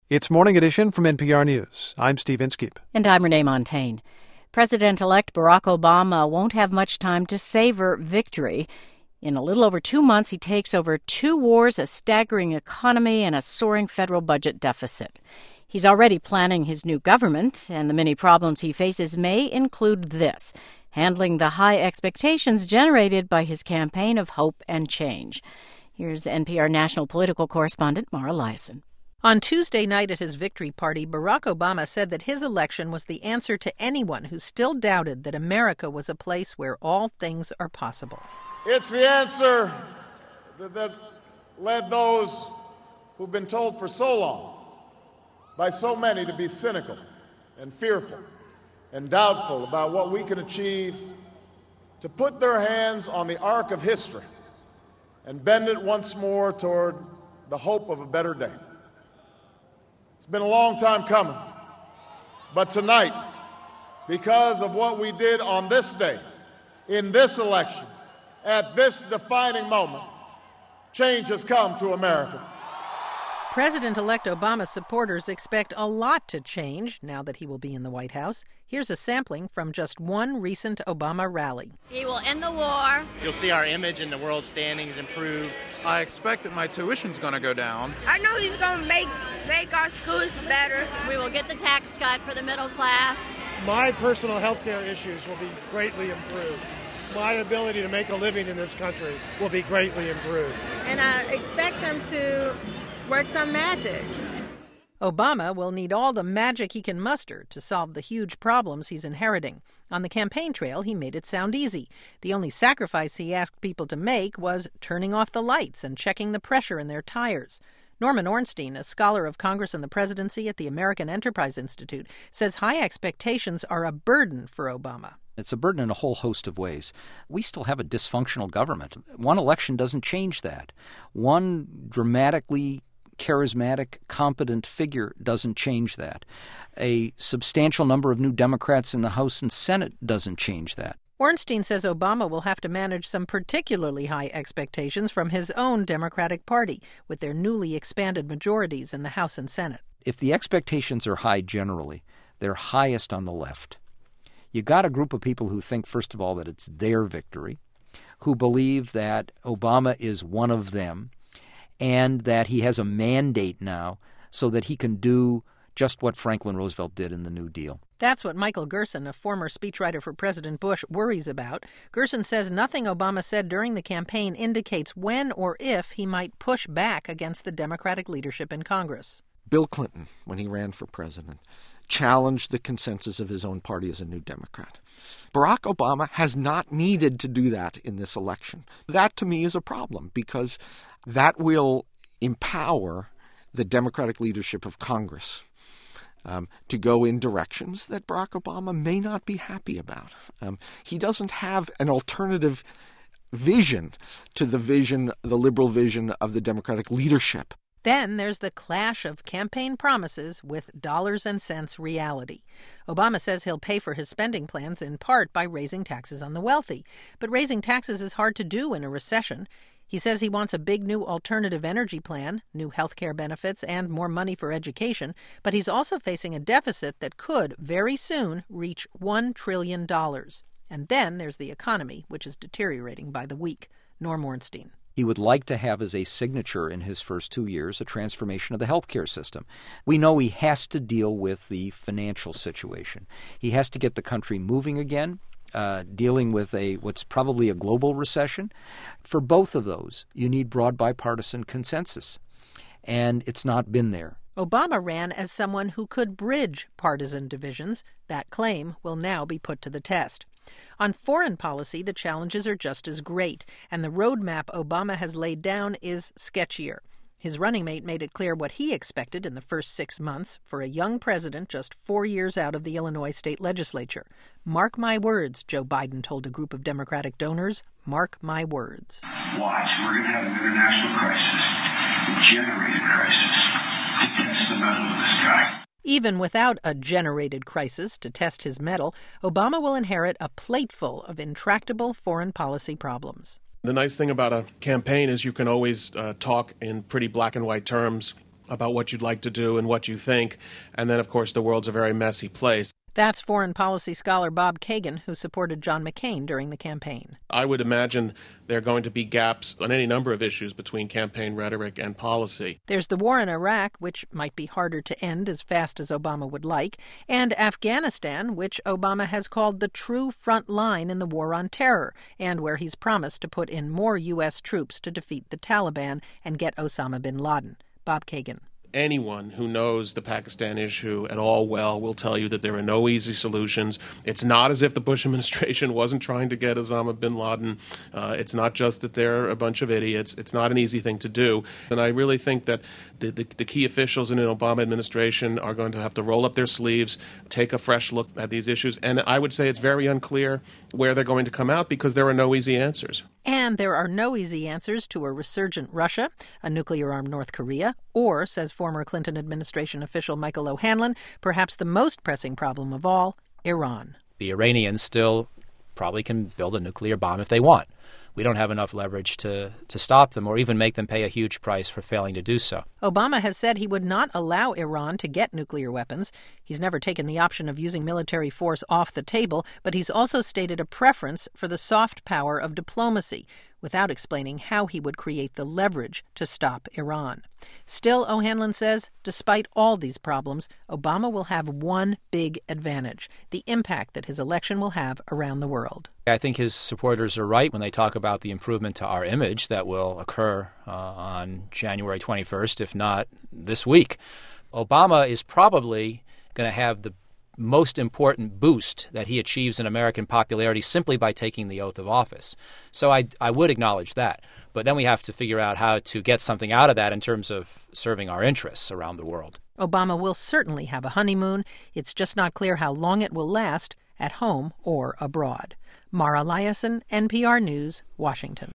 It's Morning Edition from NPR News. I'm Steve Inskeep. And I'm Renee Montagne. President-elect Barack Obama won't have much time to savor victory. In a little over 2 months, he takes over 2 wars, a staggering economy, and a soaring federal budget deficit. He's already planning his new government, and the many problems he faces may include this: handling the high expectations generated by his campaign of hope and change. Here's NPR national political correspondent Mara Liasson. On Tuesday night at his victory party, Barack Obama said that his election was the answer to anyone who still doubted that America was a place where all things are possible. It's the answer that led those who've been told for so long by so many to be cynical and fearful and doubtful about what we can achieve, to put their hands on the arc of history and bend it once more toward the hope of a better day. It's been a long time coming, but tonight, because of what we did on this day, in this election, at this defining moment, change has come to America. President-elect Obama's supporters expect a lot to change now that he will be in the White House. Here's a sampling from just one recent Obama rally. He will end the war. You'll see our image in the world standings improve. I expect that my tuition's going to go down. I know he's going to make our schools better. We will get the tax cut for the middle class. My personal health care issues will be greatly improved. My ability to make a living in this country will be greatly improved. And I expect him to work some magic. Obama will need all the magic he can muster to solve the huge problems he's inheriting. On the campaign trail, he made it sound easy. The only sacrifice he asked people to make was turning off the lights and checking the pressure in their tires. Norman Ornstein, a scholar of Congress and the presidency at the American Enterprise Institute, says high expectations are a burden for Obama. It's a burden in a whole host of ways. We still have a dysfunctional government. One election doesn't change that. One dramatically charismatic, competent figure doesn't change that. A substantial number of new Democrats in the House and Senate doesn't change that. Ornstein says Obama will have to manage some particularly high expectations from his own Democratic Party, with their newly expanded majorities in the House and Senate. If the expectations are high generally, they're highest on the left. You got a group of people who think, first of all, that it's their victory, who believe that Obama is one of them, and that he has a mandate now so that he can do just what Franklin Roosevelt did in the New Deal. That's what Michael Gerson, a former speechwriter for President Bush, worries about. Gerson says nothing Obama said during the campaign indicates when or if he might push back against the Democratic leadership in Congress. Bill Clinton, when he ran for president, challenged the consensus of his own party as a New Democrat. Barack Obama has not needed to do that in this election. That, to me, is a problem, because that will empower the Democratic leadership of Congress to go in directions that Barack Obama may not be happy about. He doesn't have an alternative vision to the liberal vision of the Democratic leadership. Then there's the clash of campaign promises with dollars and cents reality. Obama says he'll pay for his spending plans in part by raising taxes on the wealthy. But raising taxes is hard to do in a recession. He says he wants a big new alternative energy plan, new health care benefits, and more money for education. But he's also facing a deficit that could very soon reach $1 trillion. And then there's the economy, which is deteriorating by the week. Norm Ornstein. He would like to have as a signature in his first 2 years a transformation of the healthcare system. We know he has to deal with the financial situation. He has to get the country moving again, dealing with what's probably a global recession. For both of those, you need broad bipartisan consensus, and it's not been there. Obama ran as someone who could bridge partisan divisions. That claim will now be put to the test. On foreign policy, the challenges are just as great, and the roadmap Obama has laid down is sketchier. His running mate made it clear what he expected in the first 6 months for a young president just 4 years out of the Illinois state legislature. Mark my words, Joe Biden told a group of Democratic donors. Mark my words. Watch, we're going to have an international crisis, a generated crisis, to test the mettle of this guy. Even without a generated crisis to test his mettle, Obama will inherit a plateful of intractable foreign policy problems. The nice thing about a campaign is you can always talk in pretty black and white terms. about what you'd like to do and what you think. And then, of course, the world's a very messy place. That's foreign policy scholar Bob Kagan, who supported John McCain during the campaign. I would imagine there are going to be gaps on any number of issues between campaign rhetoric and policy. There's the war in Iraq, which might be harder to end as fast as Obama would like, and Afghanistan, which Obama has called the true front line in the war on terror, and where he's promised to put in more U.S. troops to defeat the Taliban and get Osama bin Laden. Bob Kagan. Anyone who knows the Pakistan issue at all well will tell you that there are no easy solutions. It's not as if the Bush administration wasn't trying to get Osama bin Laden. It's not just that they're a bunch of idiots. It's not an easy thing to do. And I really think that the key officials in an Obama administration are going to have to roll up their sleeves, take a fresh look at these issues. And I would say it's very unclear where they're going to come out because there are no easy answers. And there are no easy answers to a resurgent Russia, a nuclear-armed North Korea, or, says former Clinton administration official Michael O'Hanlon, perhaps the most pressing problem of all, Iran. The Iranians still probably can build a nuclear bomb if they want. We don't have enough leverage to stop them or even make them pay a huge price for failing to do so. Obama has said he would not allow Iran to get nuclear weapons. He's never taken the option of using military force off the table, but he's also stated a preference for the soft power of diplomacy, without explaining how he would create the leverage to stop Iran. Still, O'Hanlon says, despite all these problems, Obama will have one big advantage: the impact that his election will have around the world. I think his supporters are right when they talk about the improvement to our image that will occur on January 21st, if not this week. Obama is probably going to have the most important boost that he achieves in American popularity simply by taking the oath of office. So I would acknowledge that. But then we have to figure out how to get something out of that in terms of serving our interests around the world. Obama will certainly have a honeymoon. It's just not clear how long it will last, at home or abroad. Mara Liasson, NPR News, Washington.